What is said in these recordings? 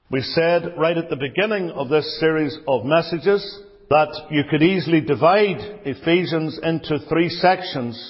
We said right at the beginning of this series of messages that you could easily divide Ephesians into three sections.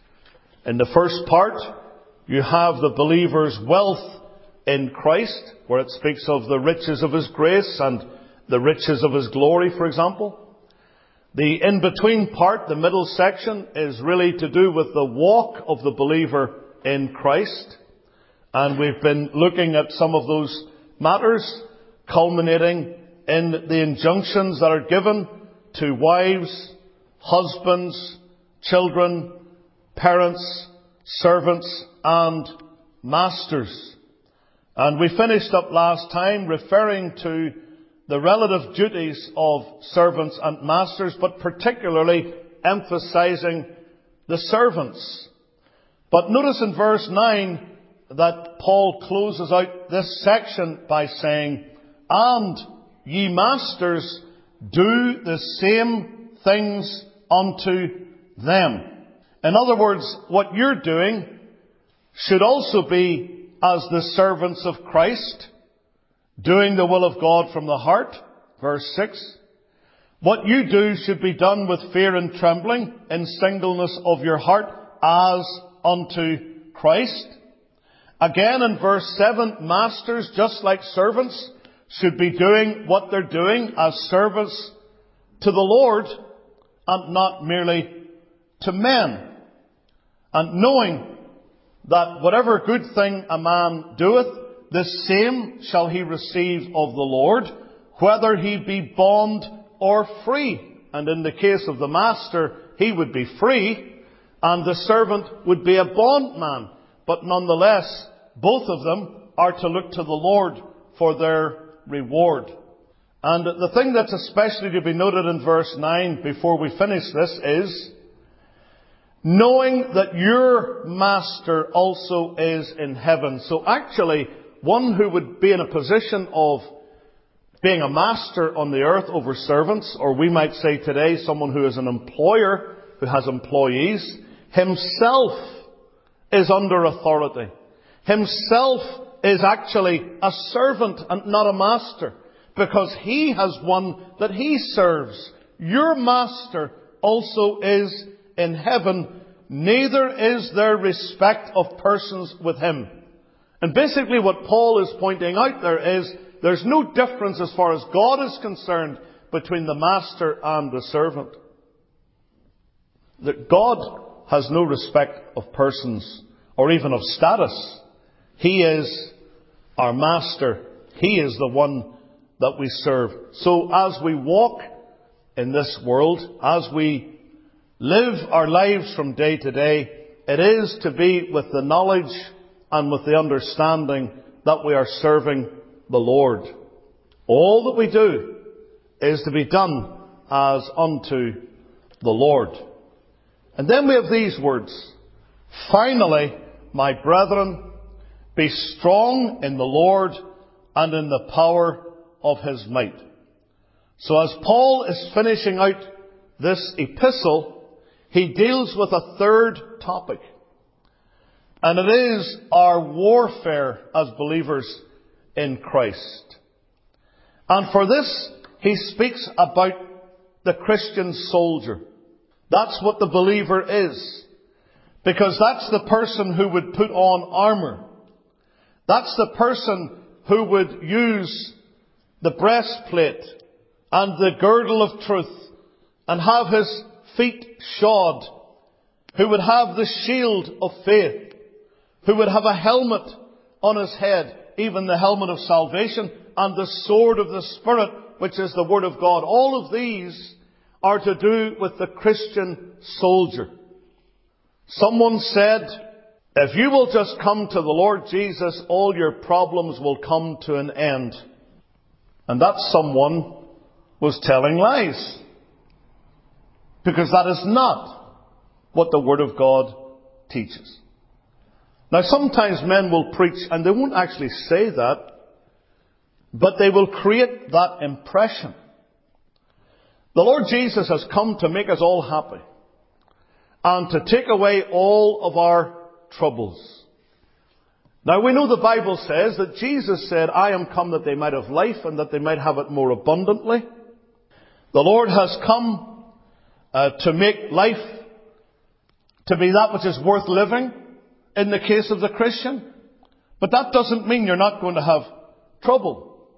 In the first part, you have the believer's wealth in Christ, where it speaks of the riches of His grace and the riches of His glory, for example. The in-between part, the middle section, is really to do with the walk of the believer in Christ. And we've been looking at some of those matters, culminating in the injunctions that are given to wives, husbands, children, parents, servants, and masters. And we finished up last time referring to the relative duties of servants and masters, but particularly emphasizing the servants. But notice in verse 9 that Paul closes out this section by saying, "And ye masters, do the same things unto them." In other words, what you're doing should also be as the servants of Christ, doing the will of God from the heart. Verse 6. What you do should be done with fear and trembling, in singleness of your heart, as unto Christ. Again in verse 7, masters, just like servants, should be doing what they're doing as service to the Lord and not merely to men. And knowing that whatever good thing a man doeth, the same shall he receive of the Lord, whether he be bond or free. And in the case of the master, he would be free, and the servant would be a bondman. But nonetheless, both of them are to look to the Lord for their reward. And the thing that's especially to be noted in verse 9 before we finish this is, knowing that your master also is in heaven. So actually, one who would be in a position of being a master on the earth over servants, or we might say today someone who is an employer, who has employees, himself is under authority. Himself is actually a servant and not a master, because he has one that he serves. Your master also is in heaven, neither is there respect of persons with him. And basically what Paul is pointing out there is, there's no difference as far as God is concerned between the master and the servant. That God has no respect of persons or even of status. He is our master. He is the one that we serve. So as we walk in this world, as we live our lives from day to day, it is to be with the knowledge and with the understanding that we are serving the Lord. All that we do is to be done as unto the Lord. And then we have these words, "Finally, my brethren, be strong in the Lord and in the power of His might." So as Paul is finishing out this epistle, he deals with a third topic. And it is our warfare as believers in Christ. And for this, he speaks about the Christian soldier. That's what the believer is. Because that's the person who would put on armour. That's the person who would use the breastplate and the girdle of truth and have his feet shod, who would have the shield of faith, who would have a helmet on his head, even the helmet of salvation, and the sword of the Spirit, which is the Word of God. All of these are to do with the Christian soldier. Someone said, if you will just come to the Lord Jesus, all your problems will come to an end. And that someone was telling lies. Because that is not what the Word of God teaches. Now sometimes men will preach, and they won't actually say that, but they will create that impression. The Lord Jesus has come to make us all happy and to take away all of our troubles. Now we know the Bible says that Jesus said, I am come that they might have life and that they might have it more abundantly. The Lord has come to make life to be that which is worth living in the case of the Christian. But that doesn't mean you're not going to have trouble.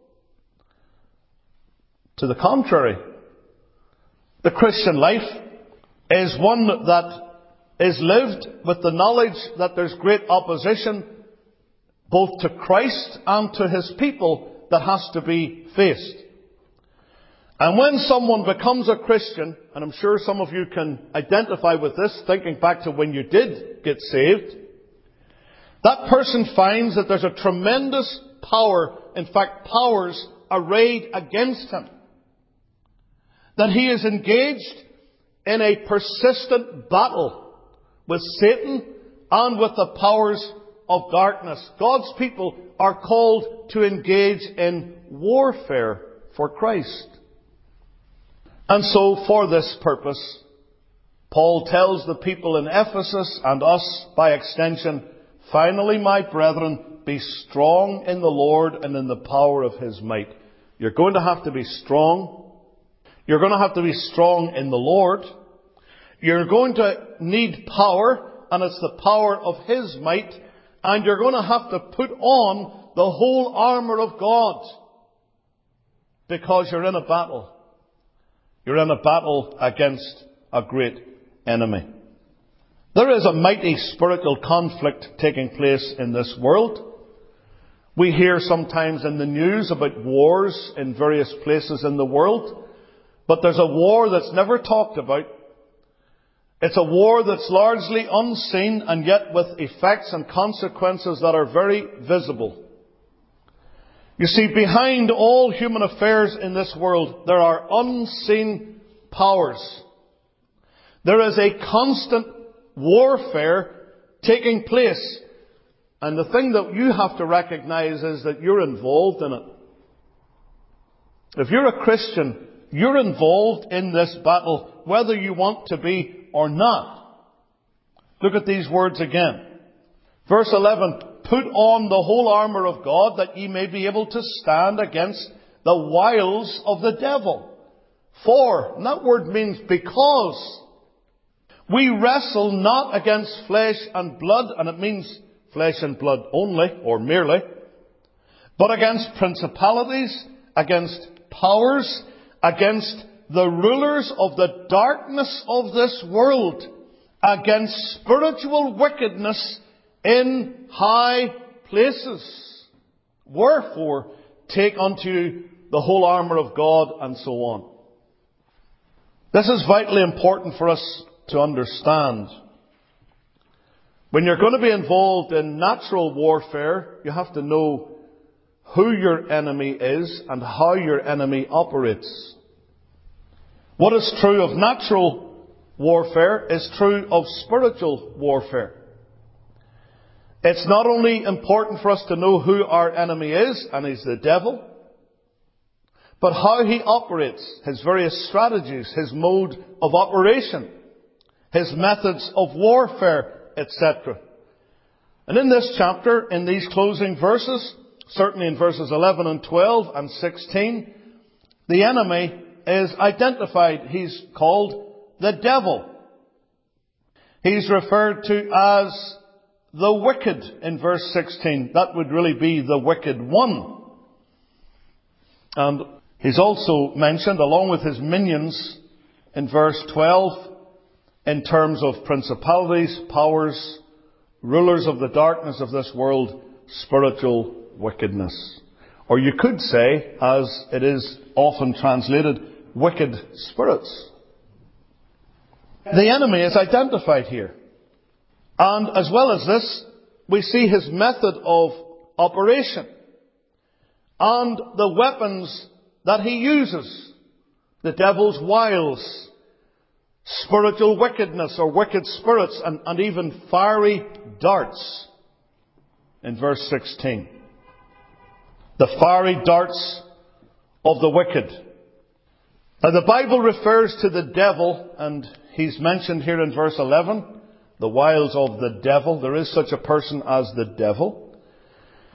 To the contrary, the Christian life is one that is lived with the knowledge that there's great opposition both to Christ and to His people that has to be faced. And when someone becomes a Christian, and I'm sure some of you can identify with this, thinking back to when you did get saved, that person finds that there's a tremendous power, in fact powers, arrayed against him. That he is engaged in a persistent battle with Satan and with the powers of darkness. God's people are called to engage in warfare for Christ. And so, for this purpose, Paul tells the people in Ephesus, and us by extension, finally, my brethren, be strong in the Lord and in the power of His might. You're going to have to be strong. You're going to have to be strong in the Lord. You're going to need power, and it's the power of His might. And you're going to have to put on the whole armour of God, because you're in a battle. You're in a battle against a great enemy. There is a mighty spiritual conflict taking place in this world. We hear sometimes in the news about wars in various places in the world, but there's a war that's never talked about. It's a war that's largely unseen and yet with effects and consequences that are very visible. You see, behind all human affairs in this world, there are unseen powers. There is a constant warfare taking place. And the thing that you have to recognize is that you're involved in it. If you're a Christian, you're involved in this battle, whether you want to be or not. Look at these words again. Verse 11, put on the whole armour of God, that ye may be able to stand against the wiles of the devil. For, and that word means because, we wrestle not against flesh and blood, and it means flesh and blood only, or merely, but against principalities, against powers, against the rulers of the darkness of this world, against spiritual wickedness in high places. Wherefore, take unto you the whole armour of God, and so on. This is vitally important for us to understand. When you're going to be involved in natural warfare, you have to know who your enemy is and how your enemy operates. What is true of natural warfare is true of spiritual warfare. It's not only important for us to know who our enemy is, and he's the devil, but how he operates, his various strategies, his mode of operation, his methods of warfare, etc. And in this chapter, in these closing verses, certainly in verses 11 and 12 and 16, the enemy is identified. He's called the devil. He's referred to as the wicked in verse 16. That would really be the wicked one. And he's also mentioned, along with his minions, in verse 12, in terms of principalities, powers, rulers of the darkness of this world, spiritual wickedness. Or you could say, as it is often translated, wicked spirits. The enemy is identified here. And as well as this, we see his method of operation and the weapons that he uses. The devil's wiles, spiritual wickedness or wicked spirits, and even fiery darts in verse 16. The fiery darts of the wicked. Now the Bible refers to the devil, and he's mentioned here in verse 11, the wiles of the devil. There is such a person as the devil.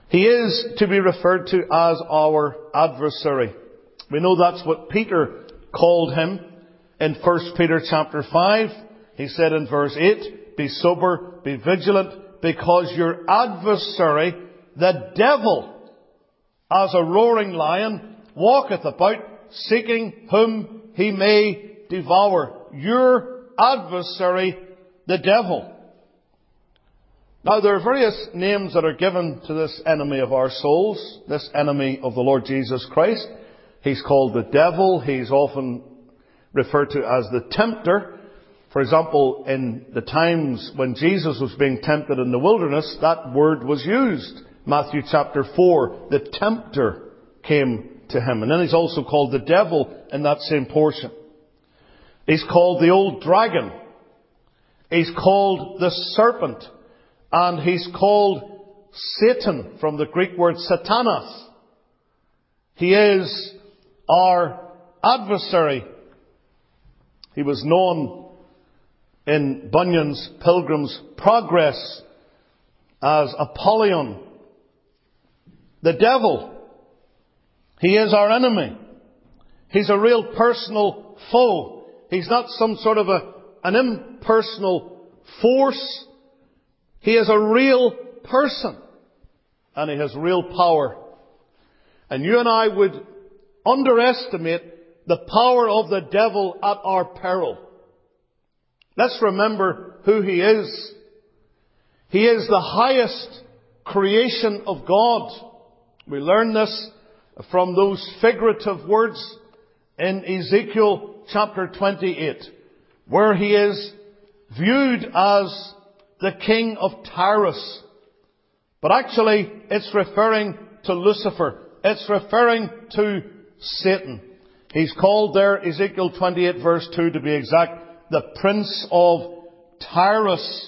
He is to be referred to as our adversary. We know that's what Peter called him in 1 Peter chapter 5. He said in verse 8, "Be sober, be vigilant, because your adversary, the devil, as a roaring lion, walketh about, seeking whom he may devour." Your adversary, the devil. Now, there are various names that are given to this enemy of our souls, this enemy of the Lord Jesus Christ. He's called the devil. He's often referred to as the tempter. For example, in the times when Jesus was being tempted in the wilderness, that word was used. Matthew chapter 4, the tempter came to him. And then he's also called the devil in that same portion. He's called the old dragon. He's called the serpent. And he's called Satan, from the Greek word satanas. He is our adversary. He was known in Bunyan's Pilgrim's Progress as Apollyon, the devil. He is our enemy. He's a real personal foe. He's not some sort of an impersonal force. He is a real person. And he has real power. And you and I would underestimate the power of the devil at our peril. Let's remember who he is. He is the highest creation of God. We learn this from those figurative words in Ezekiel chapter 28, where he is viewed as the king of Tyrus. But actually, it's referring to Lucifer. It's referring to Satan. He's called there, Ezekiel 28 verse 2 to be exact, the prince of Tyrus.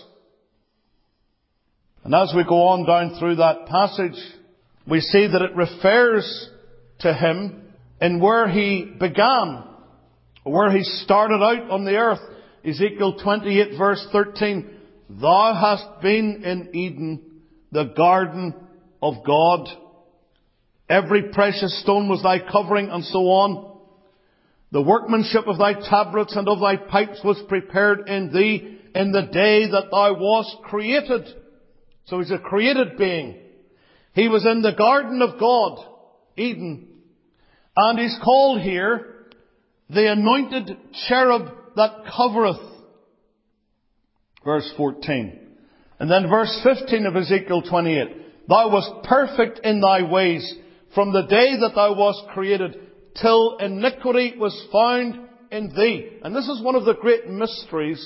And as we go on down through that passage, we see that it refers to him in where he began, where he started out on the earth. Ezekiel 28 verse 13, "Thou hast been in Eden, the garden of God. Every precious stone was thy covering," and so on. "The workmanship of thy tabrets and of thy pipes was prepared in thee in the day that thou wast created." So he's a created being. He was in the garden of God, Eden. And he's called here the anointed cherub that covereth. Verse 14. And then verse 15 of Ezekiel 28. "Thou wast perfect in thy ways from the day that thou wast created, till iniquity was found in thee." And this is one of the great mysteries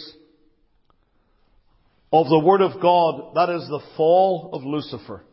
of the Word of God. That is the fall of Lucifer.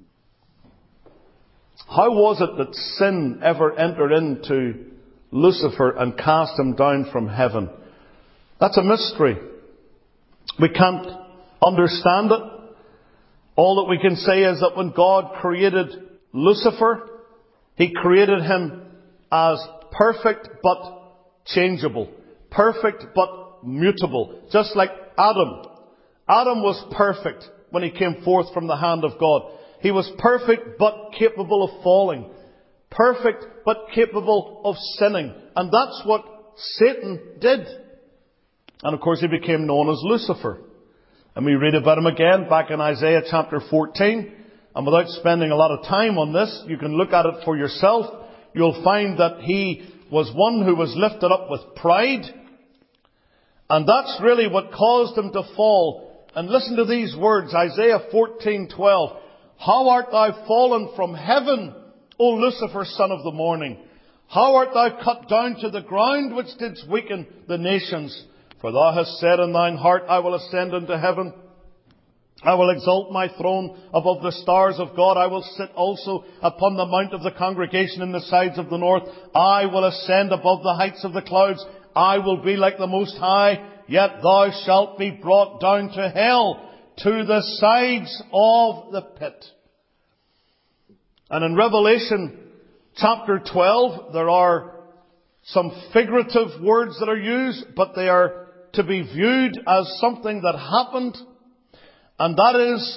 How was it that sin ever entered into Lucifer and cast him down from heaven? That's a mystery. We can't understand it. All that we can say is that when God created Lucifer, He created him as perfect but changeable. Perfect but mutable. Just like Adam. Adam was perfect when he came forth from the hand of God. He was perfect but capable of falling. Perfect but capable of sinning. And that's what Satan did. And of course he became known as Lucifer. And we read about him again back in Isaiah chapter 14. And without spending a lot of time on this, you can look at it for yourself. You'll find that he was one who was lifted up with pride. And that's really what caused him to fall. And listen to these words, Isaiah 14:12. "How art thou fallen from heaven, O Lucifer, son of the morning? How art thou cut down to the ground, which didst weaken the nations? For thou hast said in thine heart, I will ascend into heaven. I will exalt my throne above the stars of God. I will sit also upon the mount of the congregation in the sides of the north. I will ascend above the heights of the clouds. I will be like the Most High. Yet thou shalt be brought down to hell, to the sides of the pit." And in Revelation chapter 12, there are some figurative words that are used, but they are to be viewed as something that happened. And that is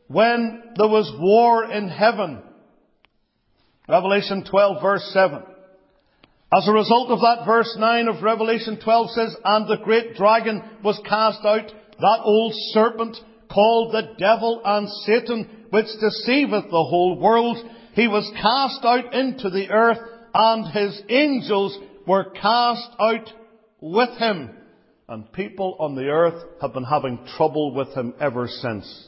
when there was war in heaven. Revelation 12 verse 7. As a result of that, verse 9 of Revelation 12 says, "And the great dragon was cast out, that old serpent, called the devil and Satan, which deceiveth the whole world. He was cast out into the earth, and his angels were cast out with him." And people on the earth have been having trouble with him ever since.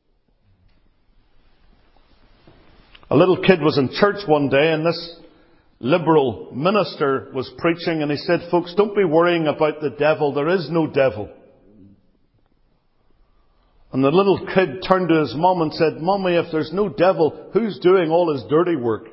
A little kid was in church one day, and this liberal minister was preaching, and he said, "Folks, don't be worrying about the devil. There is no devil." And the little kid turned to his mum and said, "Mummy, if there's no devil, who's doing all his dirty work?"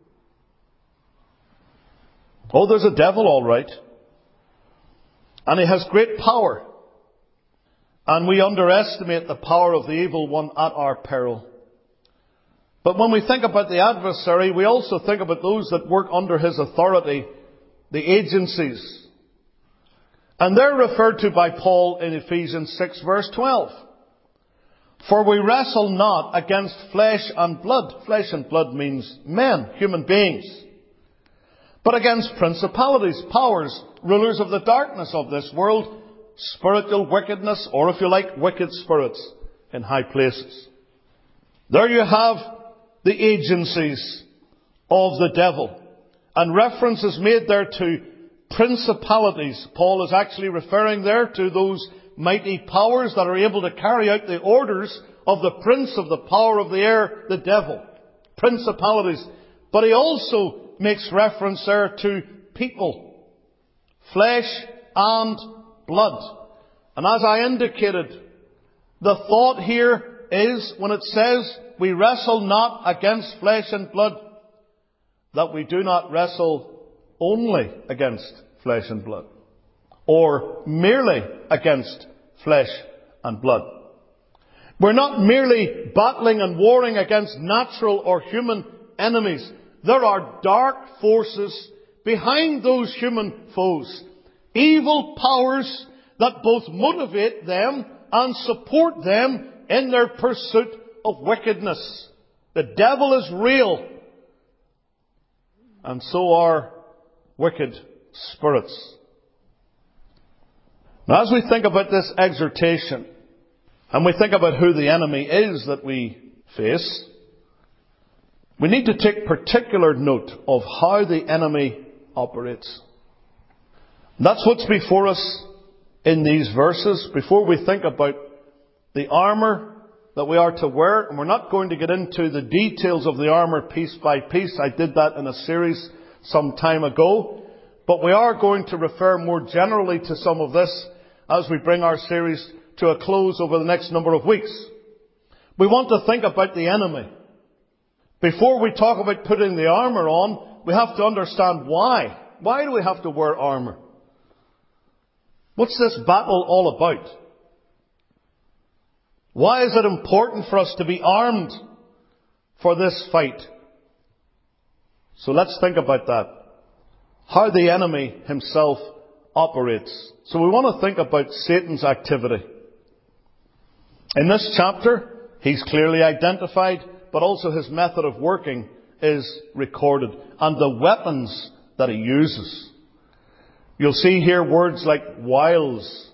"Oh, there's a devil, all right. And he has great power. And we underestimate the power of the evil one at our peril. But when we think about the adversary, we also think about those that work under his authority, the agencies. And they're referred to by Paul in Ephesians 6 verse 12. "For we wrestle not against flesh and blood." Flesh and blood means men, human beings. "But against principalities, powers, rulers of the darkness of this world, spiritual wickedness," or if you like, wicked spirits in high places. There you have the agencies of the devil. And reference is made there to principalities. Paul is actually referring there to those mighty powers that are able to carry out the orders of the prince of the power of the air, the devil. Principalities. But he also makes reference there to people. Flesh and blood. And as I indicated, the thought here is, when it says, "We wrestle not against flesh and blood," that we do not wrestle only against flesh and blood, or merely against flesh and blood. We're not merely battling and warring against natural or human enemies. There are dark forces behind those human foes. Evil powers that both motivate them and support them in their pursuit of wickedness. The devil is real, and so are wicked spirits. Now, as we think about this exhortation, and we think about who the enemy is that we face, we need to take particular note of how the enemy operates. That's what's before us in these verses. Before we think about the armour that we are to wear, and we're not going to get into the details of the armour piece by piece. I did that in a series some time ago. But we are going to refer more generally to some of this as we bring our series to a close over the next number of weeks. We want to think about the enemy. Before we talk about putting the armour on, we have to understand why. Why do we have to wear armour? What's this battle all about? Why is it important for us to be armed for this fight? So let's think about that. How the enemy himself operates. So we want to think about Satan's activity. In this chapter, he's clearly identified, but also his method of working is recorded, and the weapons that he uses. You'll see here words like wiles.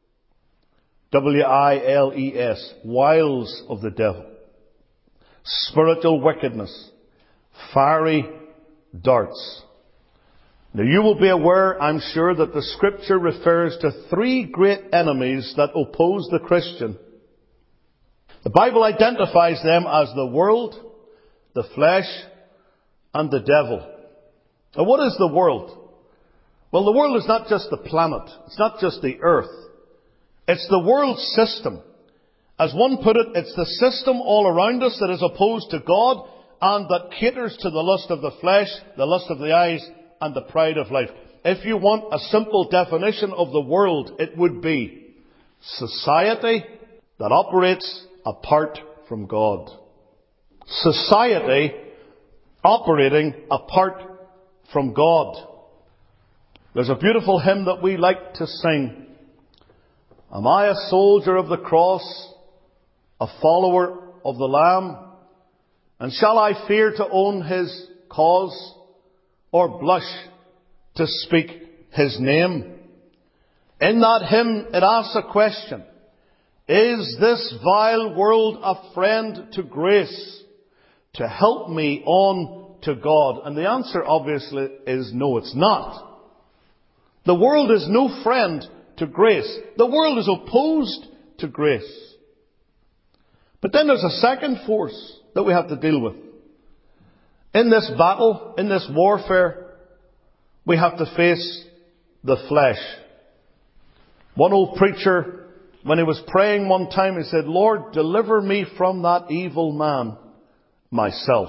W-I-L-E-S. Wiles of the devil. Spiritual wickedness. Fiery darts. Now you will be aware, I'm sure, that the Scripture refers to three great enemies that oppose the Christian. The Bible identifies them as the world, the flesh, and the devil. Now what is the world? Well, the world is not just the planet. It's not just the earth. It's the world system. As one put it, it's the system all around us that is opposed to God and that caters to the lust of the flesh, the lust of the eyes, and the pride of life. If you want a simple definition of the world, it would be society that operates apart from God. Society operating apart from God. There's a beautiful hymn that we like to sing. Am I a soldier of the cross, a follower of the Lamb? And shall I fear to own his cause, or blush to speak his name? In that hymn it asks a question: is this vile world a friend to grace, to help me on to God? And the answer obviously is no, it's not. The world is no friend to grace. The world is opposed to grace. But then there's a second force that we have to deal with. In this battle, in this warfare, we have to face the flesh. One old preacher, when he was praying one time, he said, Lord, deliver me from that evil man, myself.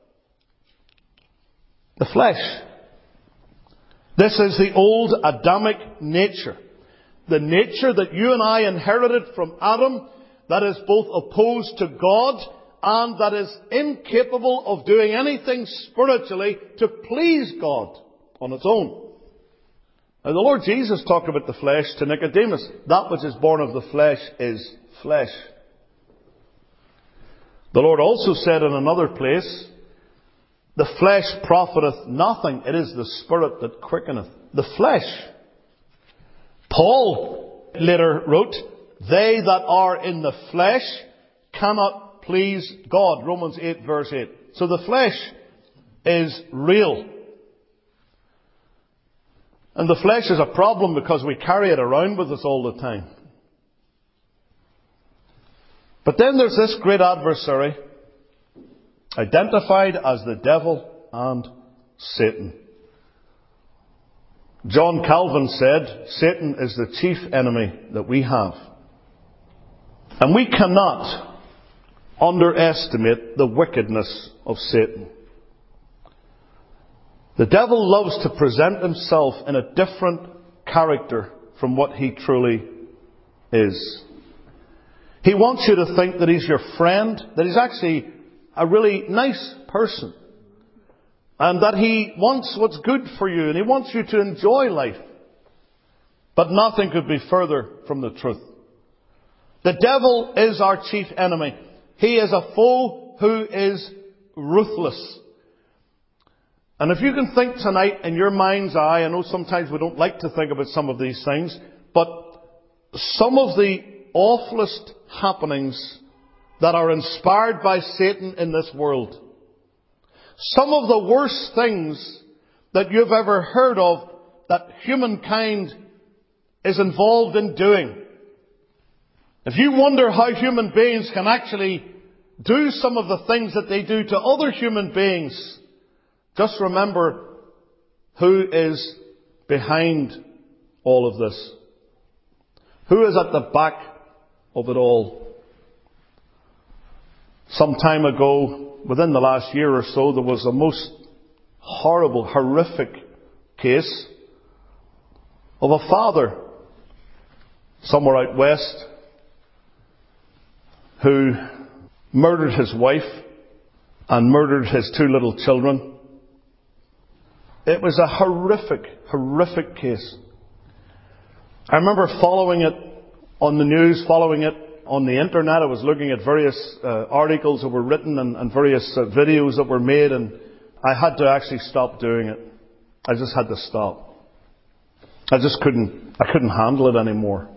The flesh. This is the old Adamic nature. The nature that you and I inherited from Adam, that is both opposed to God and that is incapable of doing anything spiritually to please God on its own. Now the Lord Jesus talked about the flesh to Nicodemus. That which is born of the flesh is flesh. The Lord also said in another place, the flesh profiteth nothing. It is the Spirit that quickeneth. The flesh. Paul later wrote, they that are in the flesh cannot please God. Romans 8 verse 8. So the flesh is real. And the flesh is a problem because we carry it around with us all the time. But then there's this great adversary, identified as the devil and Satan. John Calvin said, Satan is the chief enemy that we have. And we cannot underestimate the wickedness of Satan. The devil loves to present himself in a different character from what he truly is. He wants you to think that he's your friend, that he's actually a really nice person, and that he wants what's good for you, and he wants you to enjoy life. But nothing could be further from the truth. The devil is our chief enemy. He is a foe who is ruthless. And if you can think tonight in your mind's eye, I know sometimes we don't like to think about some of these things, but some of the awfulest happenings that are inspired by Satan in this world, some of the worst things that you've ever heard of that humankind is involved in doing. If you wonder how human beings can actually do some of the things that they do to other human beings, just remember who is behind all of this. Who is at the back of it all? Some time ago, within the last year or so, there was a most horrible, horrific case of a father somewhere out west who murdered his wife and murdered his 2 little children. It was a horrific, horrific case. I remember following it on the news, following it on the internet. I was looking at various articles that were written and various videos that were made, and I had to actually stop doing it. I just had to stop. I couldn't handle it anymore.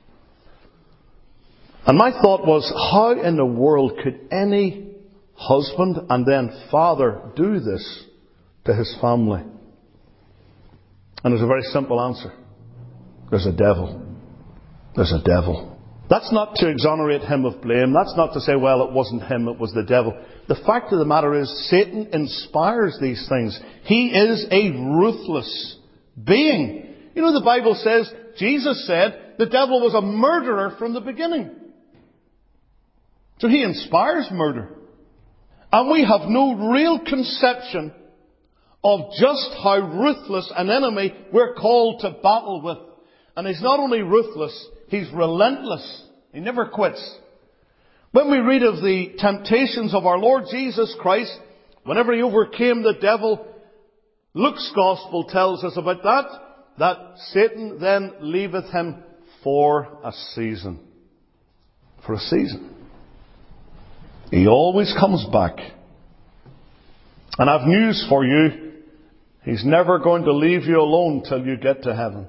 And my thought was, how in the world could any husband and then father do this to his family? And there's a very simple answer. There's a devil. There's a devil. That's not to exonerate him of blame. That's not to say, well, it wasn't him, it was the devil. The fact of the matter is, Satan inspires these things. He is a ruthless being. You know, the Bible says, Jesus said, the devil was a murderer from the beginning. So he inspires murder. And we have no real conception of just how ruthless an enemy we're called to battle with. And he's not only ruthless, he's relentless. He never quits. When we read of the temptations of our Lord Jesus Christ, whenever he overcame the devil, Luke's Gospel tells us about that Satan then leaveth him for a season. For a season. He always comes back. And I've news for you. He's never going to leave you alone till you get to heaven.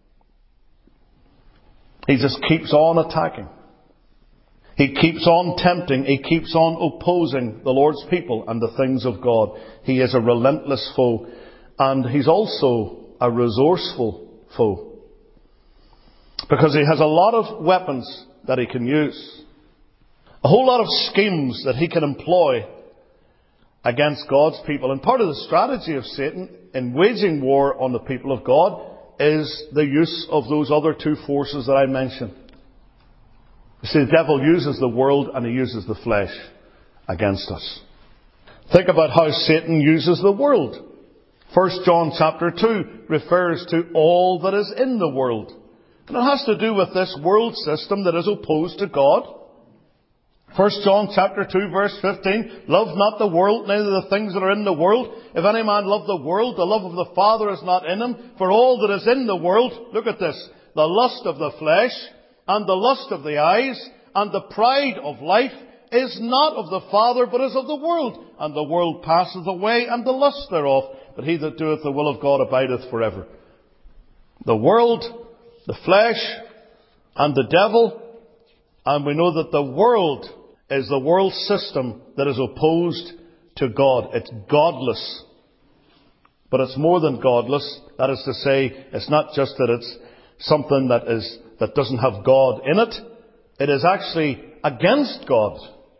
He just keeps on attacking. He keeps on tempting. He keeps on opposing the Lord's people and the things of God. He is a relentless foe. And he's also a resourceful foe. Because he has a lot of weapons that he can use. A whole lot of schemes that he can employ against God's people. And part of the strategy of Satan in waging war on the people of God is the use of those other two forces that I mentioned. You see, the devil uses the world and he uses the flesh against us. Think about how Satan uses the world. 1 John chapter 2 refers to all that is in the world. And it has to do with this world system that is opposed to God. 1 John chapter 2 verse 15, love not the world, neither the things that are in the world. If any man love the world, the love of the Father is not in him. For all that is in the world, look at this, the lust of the flesh, and the lust of the eyes, and the pride of life, is not of the Father, but is of the world. And the world passeth away, and the lust thereof. But he that doeth the will of God abideth forever. The world, the flesh, and the devil. And we know that the world is the world system that is opposed to God. It's godless. But it's more than godless. That is to say, it's not just that it's something that doesn't have God in it. It is actually against God.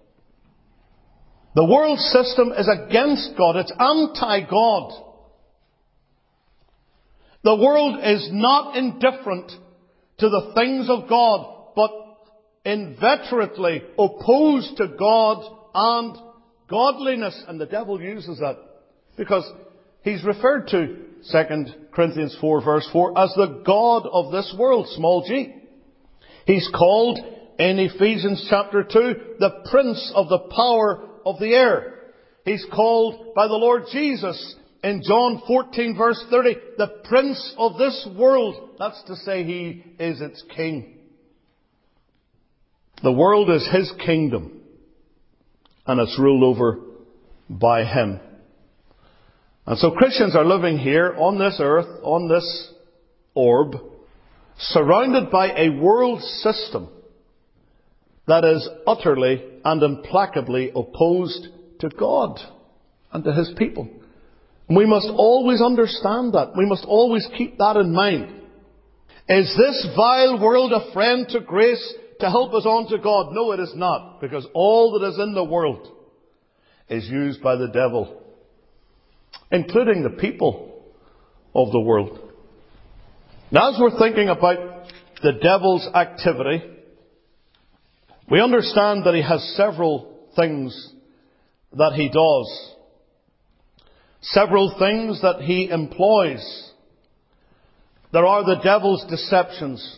The world system is against God. It's anti-God. The world is not indifferent to the things of God, but inveterately opposed to God and godliness. And the devil uses that because he's referred to 2 Corinthians 4 verse 4 as the God of this world, small g. He's called in Ephesians chapter 2 the prince of the power of the air. He's called by the Lord Jesus in John 14 verse 30 the prince of this world. That's to say he is its king. The world is his kingdom, and it's ruled over by him. And so Christians are living here on this earth, on this orb, surrounded by a world system that is utterly and implacably opposed to God and to his people. And we must always understand that. We must always keep that in mind. Is this vile world a friend to grace to help us on to God? No, it is not, because all that is in the world is used by the devil, including the people of the world. Now, as we're thinking about the devil's activity, we understand that he has several things that he does, several things that he employs. There are the devil's deceptions.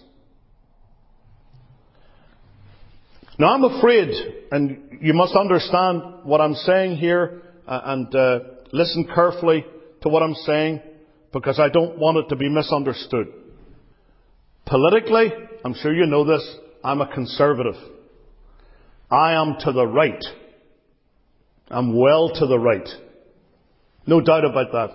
Now I'm afraid, and you must understand what I'm saying here, and listen carefully to what I'm saying, because I don't want it to be misunderstood. Politically, I'm sure you know this, I'm a conservative. I am to the right. I'm well to the right. No doubt about that.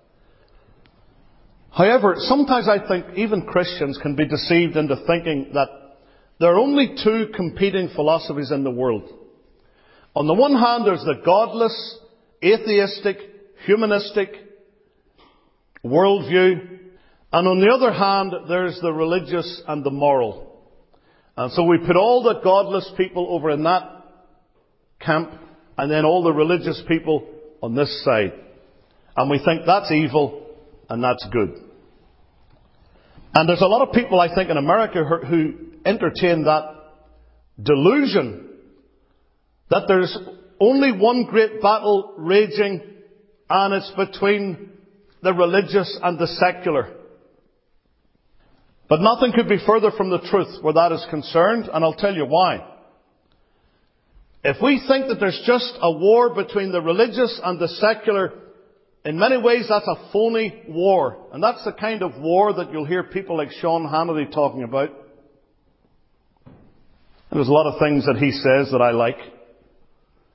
However, sometimes I think even Christians can be deceived into thinking that there are only two competing philosophies in the world. On the one hand, there's the godless, atheistic, humanistic worldview. And on the other hand, there's the religious and the moral. And so we put all the godless people over in that camp, and then all the religious people on this side. And we think that's evil and that's good. And there's a lot of people, I think, in America who entertain that delusion that there's only one great battle raging, and it's between the religious and the secular. But nothing could be further from the truth where that is concerned, and I'll tell you why. If we think that there's just a war between the religious and the secular, in many ways that's a phony war. And that's the kind of war that you'll hear people like Sean Hannity talking about. And there's a lot of things that he says that I like.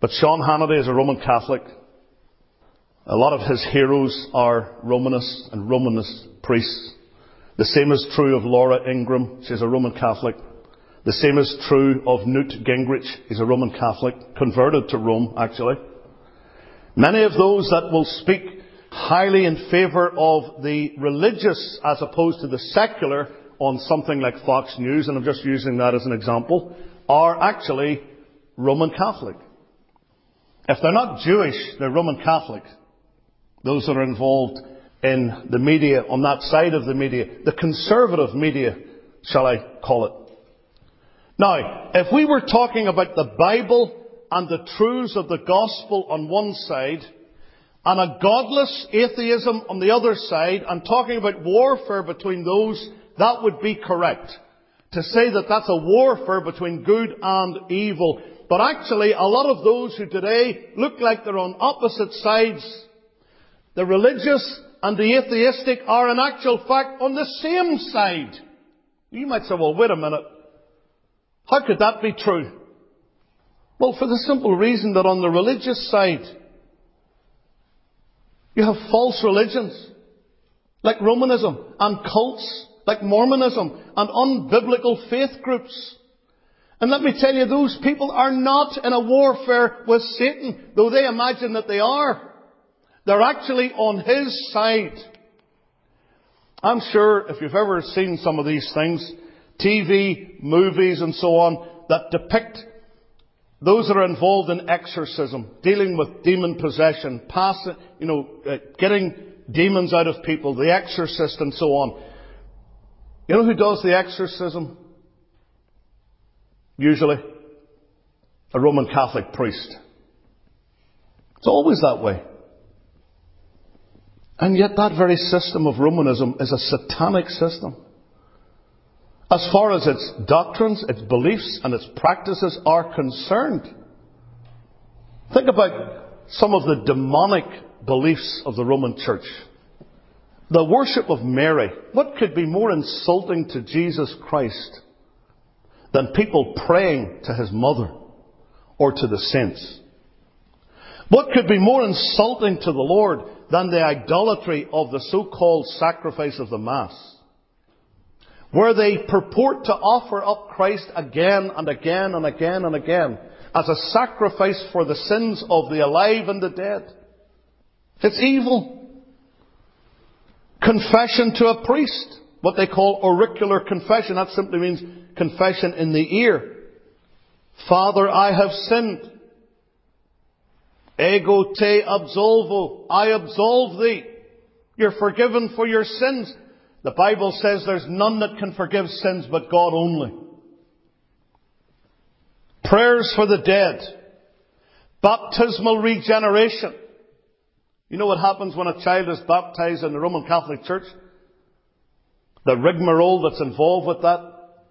But Sean Hannity is a Roman Catholic. A lot of his heroes are Romanists and Romanist priests. The same is true of Laura Ingram. She's a Roman Catholic. The same is true of Newt Gingrich. He's a Roman Catholic, converted to Rome, actually. Many of those that will speak highly in favour of the religious as opposed to the secular on something like Fox News, and I'm just using that as an example, are actually Roman Catholic. If they're not Jewish, they're Roman Catholic. Those that are involved in the media, on that side of the media, the conservative media, shall I call it. Now, if we were talking about the Bible and the truths of the gospel on one side, and a godless atheism on the other side, and talking about warfare between those, that would be correct. To say that that's a warfare between good and evil. But actually, a lot of those who today look like they're on opposite sides, the religious and the atheistic, are in actual fact on the same side. You might say, well, wait a minute. How could that be true? Well, for the simple reason that on the religious side, you have false religions, like Romanism, and cults, like Mormonism, and unbiblical faith groups. And let me tell you, those people are not in a warfare with Satan, though they imagine that they are. They're actually on his side. I'm sure if you've ever seen some of these things, TV, movies and so on, that depict those that are involved in exorcism, dealing with demon possession, getting demons out of people, the exorcist and so on. You know who does the exorcism? Usually, a Roman Catholic priest. It's always that way. And yet that very system of Romanism is a satanic system. As far as its doctrines, its beliefs and its practices are concerned. Think about some of the demonic beliefs of the Roman Church. The worship of Mary. What could be more insulting to Jesus Christ than people praying to his mother or to the saints? What could be more insulting to the Lord than the idolatry of the so-called sacrifice of the Mass, where they purport to offer up Christ again and again and again and again as a sacrifice for the sins of the alive and the dead? It's evil. Confession to a priest, what they call auricular confession. That simply means confession in the ear. Father, I have sinned. Ego te absolvo. I absolve thee. You're forgiven for your sins. The Bible says there's none that can forgive sins but God only. Prayers for the dead. Baptismal regeneration. You know what happens when a child is baptized in the Roman Catholic Church? The rigmarole that's involved with that.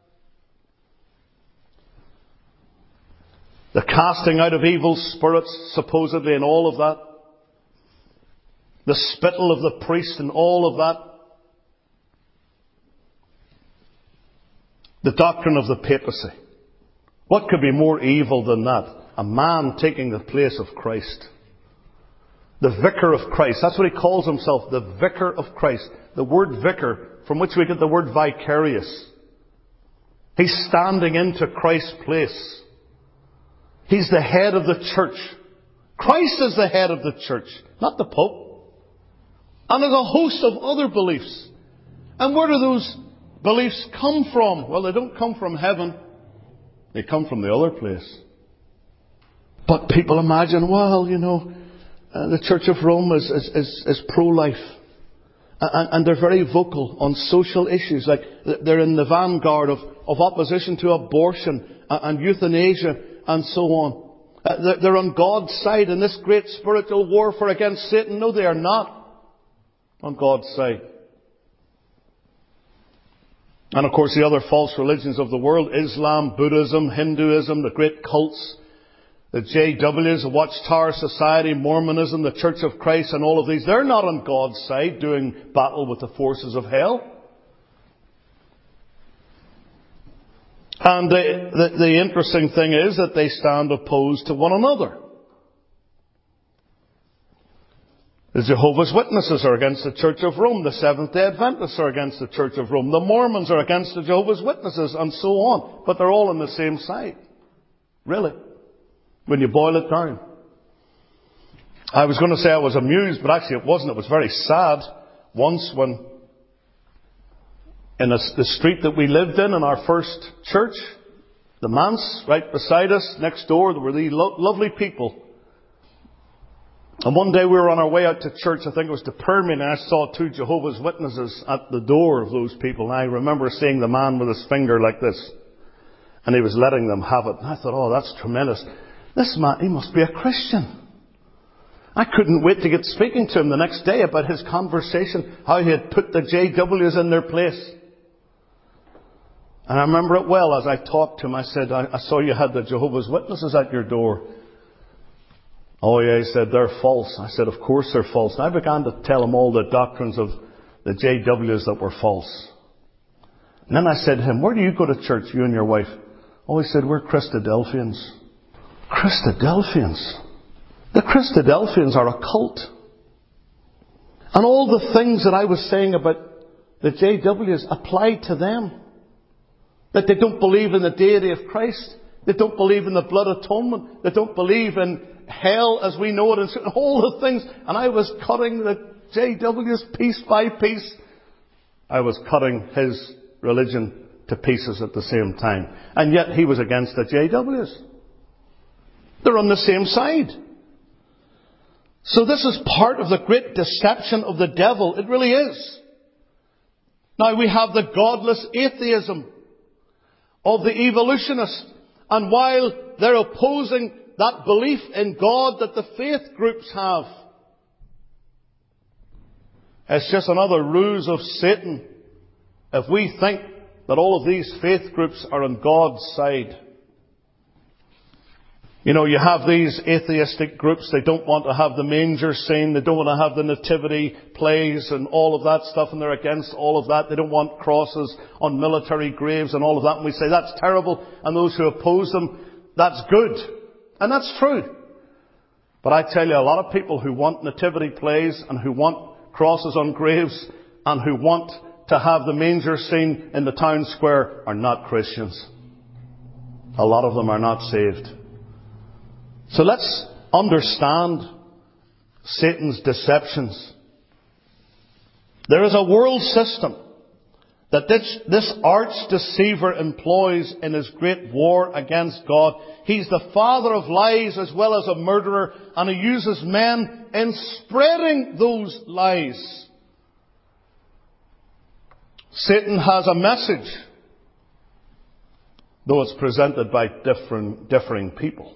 The casting out of evil spirits, supposedly, and all of that. The spittle of the priest and all of that. The doctrine of the papacy. What could be more evil than that? A man taking the place of Christ. The vicar of Christ. That's what he calls himself, the vicar of Christ. The word vicar, from which we get the word vicarious. He's standing into Christ's place. He's the head of the church. Christ is the head of the church, not the Pope. And there's a host of other beliefs. And where do those beliefs come from? Well, they don't come from heaven. They come from the other place. But people imagine, well, the Church of Rome is pro-life. And they're very vocal on social issues. Like they're in the vanguard of opposition to abortion and euthanasia and so on. They're on God's side in this great spiritual warfare against Satan. No, they are not on God's side. And of course the other false religions of the world, Islam, Buddhism, Hinduism, the great cults, the JWs, the Watchtower Society, Mormonism, the Church of Christ and all of these, they're not on God's side doing battle with the forces of hell. And the interesting thing is that they stand opposed to one another. The Jehovah's Witnesses are against the Church of Rome. The Seventh-day Adventists are against the Church of Rome. The Mormons are against the Jehovah's Witnesses, and so on. But they're all on the same side. Really. When you boil it down. I was going to say I was amused, but actually it wasn't. It was very sad. Once when, in the street that we lived in our first church, the manse right beside us, next door, there were these lovely people. And one day we were on our way out to church, I think it was to Permian, and I saw two Jehovah's Witnesses at the door of those people. And I remember seeing the man with his finger like this. And he was letting them have it. And I thought, oh, that's tremendous. This man, he must be a Christian. I couldn't wait to get speaking to him the next day about his conversation, how he had put the JWs in their place. And I remember it well as I talked to him. I said, I saw you had the Jehovah's Witnesses at your door. Oh yeah, he said, they're false. I said, of course they're false. And I began to tell him all the doctrines of the JWs that were false. And then I said to him, where do you go to church, you and your wife? Oh, he said, we're Christadelphians. Christadelphians? The Christadelphians are a cult. And all the things that I was saying about the JWs apply to them. That they don't believe in the deity of Christ. They don't believe in the blood atonement. They don't believe in hell as we know it, and all the things. And I was cutting the JWs piece by piece. I was cutting his religion to pieces at the same time. And yet he was against the JWs. They're on the same side. So this is part of the great deception of the devil. It really is. Now we have the godless atheism of the evolutionists. And while they're opposing that belief in God that the faith groups have, it's just another ruse of Satan. If we think that all of these faith groups are on God's side. You know, you have these atheistic groups, they don't want to have the manger scene, they don't want to have the nativity plays and all of that stuff, and they're against all of that. They don't want crosses on military graves and all of that, and we say that's terrible, and those who oppose them, that's good. And that's true. But I tell you, a lot of people who want nativity plays and who want crosses on graves and who want to have the manger scene in the town square are not Christians. A lot of them are not saved. So let's understand Satan's deceptions. There is a world system that this arch deceiver employs in his great war against God. He's the father of lies as well as a murderer, and he uses men in spreading those lies. Satan has a message, though it's presented by differing people.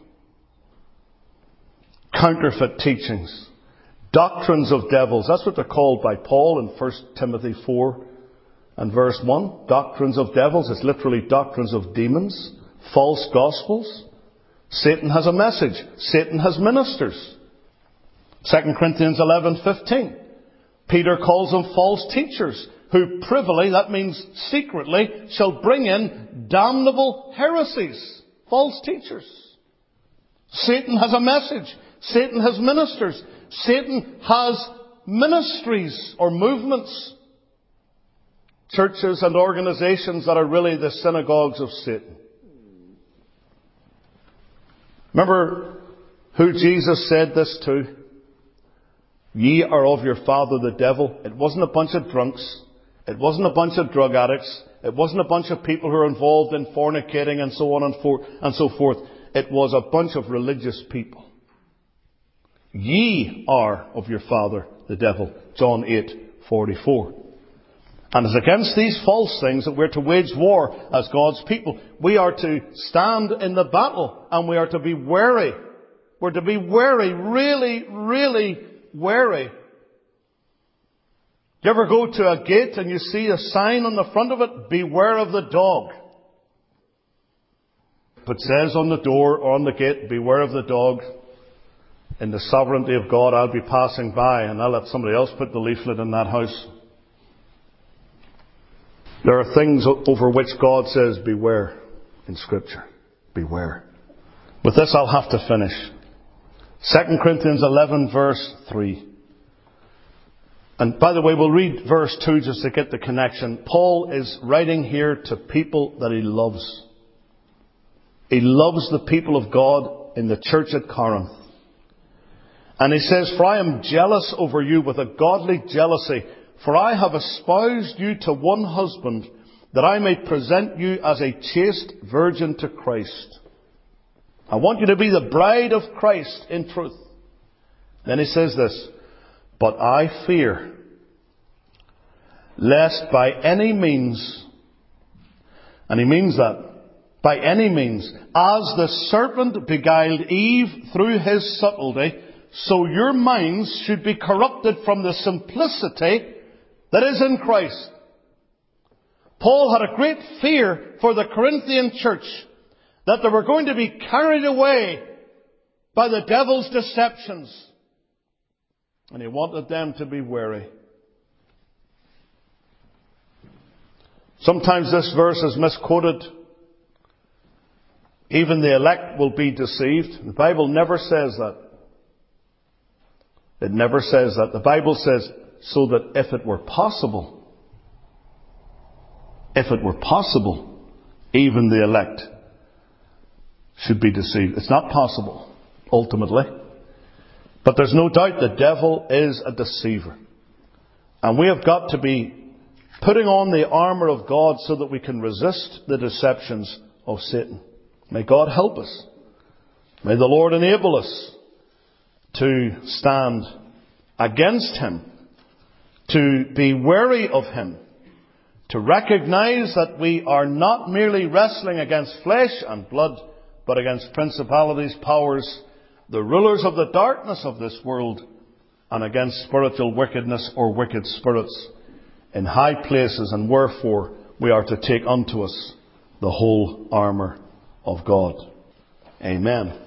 Counterfeit teachings, doctrines of devils. That's what they're called by Paul in 1 Timothy 4 and verse 1. Doctrines of devils. It's literally doctrines of demons. False gospels. Satan has a message. Satan has ministers. 2 Corinthians 11:15. Peter calls them false teachers who privily, that means secretly, shall bring in damnable heresies. False teachers. Satan has a message. Satan has ministers. Satan has ministries or movements. Churches and organizations that are really the synagogues of Satan. Remember who Jesus said this to? Ye are of your father the devil. It wasn't a bunch of drunks. It wasn't a bunch of drug addicts. It wasn't a bunch of people who are involved in fornicating and so on and so forth. It was a bunch of religious people. Ye are of your father the devil. John 8:44. And it's against these false things that we're to wage war as God's people. We are to stand in the battle and we are to be wary. We're to be wary, really, really wary. Do you ever go to a gate and you see a sign on the front of it, beware of the dog? It says on the door or on the gate, beware of the dog. In the sovereignty of God, I'll be passing by and I'll let somebody else put the leaflet in that house. There are things over which God says, beware in Scripture. Beware. With this, I'll have to finish. 2 Corinthians 11 verse 3. And by the way, we'll read verse 2 just to get the connection. Paul is writing here to people that he loves. He loves the people of God in the church at Corinth. And he says, "For I am jealous over you with a godly jealousy, for I have espoused you to one husband, that I may present you as a chaste virgin to Christ." I want you to be the bride of Christ in truth. Then he says this, "But I fear, lest by any means," and he means that, by any means, "as the serpent beguiled Eve through his subtlety, so your minds should be corrupted from the simplicity that is in Christ." Paul had a great fear for the Corinthian church, that they were going to be carried away by the devil's deceptions. And he wanted them to be wary. Sometimes this verse is misquoted. Even the elect will be deceived. The Bible never says that. It never says that. The Bible says, so that if it were possible, even the elect should be deceived. It's not possible, ultimately. But there's no doubt the devil is a deceiver. And we have got to be putting on the armour of God so that we can resist the deceptions of Satan. May God help us. May the Lord enable us to stand against him, to be wary of him, to recognize that we are not merely wrestling against flesh and blood, but against principalities, powers, the rulers of the darkness of this world, and against spiritual wickedness or wicked spirits in high places. And wherefore we are to take unto us the whole armour of God. Amen.